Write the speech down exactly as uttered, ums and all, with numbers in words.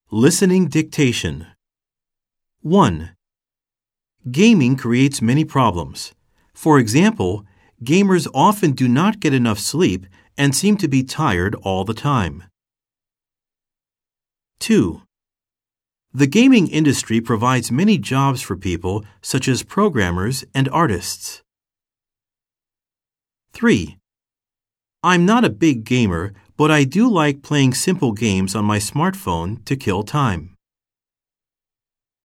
Listening dictation. one. Gaming creates many problems. For example, gamers often do not get enough sleep and seem to be tired all the time. two. The gaming industry provides many jobs for people such as programmers and artists. three. I'm not a big gamer, but I do like playing simple games on my smartphone to kill time.